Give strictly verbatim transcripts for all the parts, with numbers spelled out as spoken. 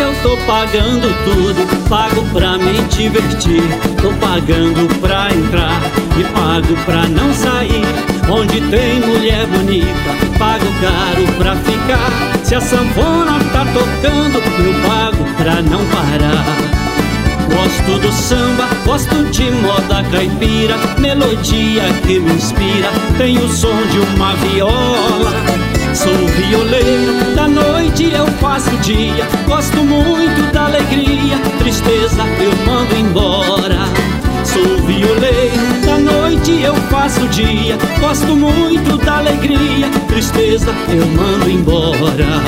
eu tô pagando tudo, pago pra me divertir. Tô pagando pra entrar e pago pra não sair. Onde tem mulher bonita, pago caro pra ficar. Se a sanfona tá tocando, eu pago pra não parar. Gosto do samba, gosto de moda caipira, melodia que me inspira, tem o som de uma viola. Sou violeiro, da noite eu faço dia, gosto muito da alegria, tristeza eu mando embora. Sou violeiro, da noite eu faço dia, gosto muito da alegria, tristeza eu mando embora.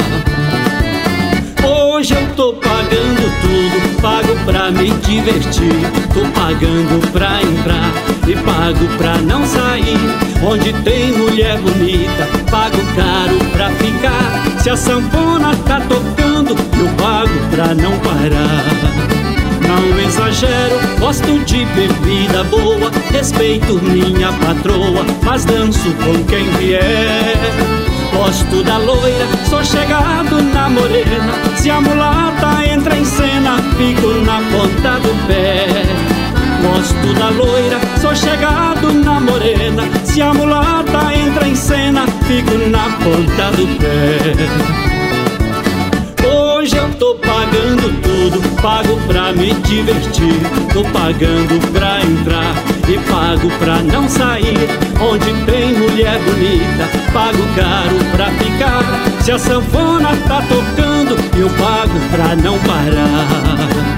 Hoje eu tô pagando tudo, pago pra me divertir. Tô pagando pra entrar e pago pra não sair. Onde tem mulher bonita, pago caro pra ficar. Se a sanfona tá tocando, eu pago pra não parar. Não exagero, gosto de bebida boa, respeito minha patroa, mas danço com quem vier. Gosto da loira, sou chegado na morena, se a mulata entra em cena, fico na ponta do pé. Gosto da loira, sou chegado na morena, se a mulata entra em cena, fico na ponta do pé. Hoje eu tô pagando tudo, pago pra me divertir. Tô pagando pra entrar e pago pra não sair. Onde tem mulher bonita, pago caro pra ficar. Se a sanfona tá tocando, eu pago pra não parar.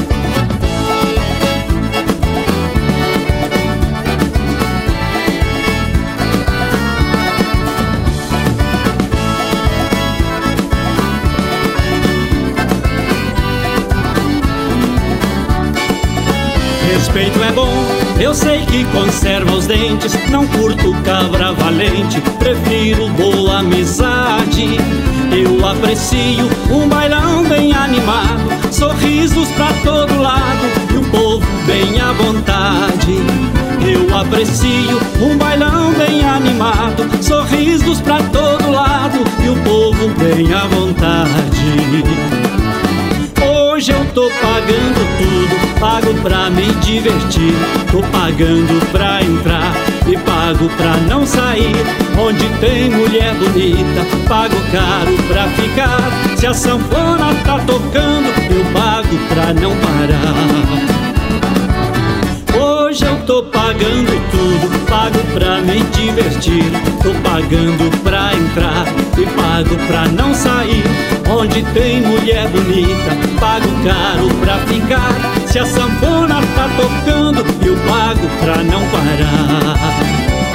Respeito é bom, eu sei que conserva os dentes. Não curto cabra valente, prefiro boa amizade. Eu aprecio um bailão bem animado, sorrisos pra todo lado e o povo bem à vontade. Eu aprecio um bailão bem animado, sorrisos pra todo lado e o povo bem à vontade. Hoje eu tô pagando tudo, pago pra me divertir. Tô pagando pra entrar e pago pra não sair. Onde tem mulher bonita, pago caro pra ficar. Se a sanfona tá tocando, eu pago pra não parar. Hoje eu tô pagando tudo, pago pra me divertir. Tô pagando pra entrar e pago pra não sair. Onde tem mulher bonita, pago caro pra ficar. Se a sanfona tá tocando, eu pago pra não parar.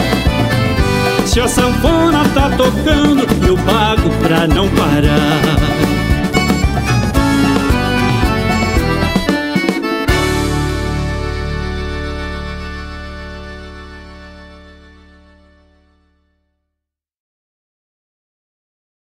Se a sanfona tá tocando, eu pago pra não parar.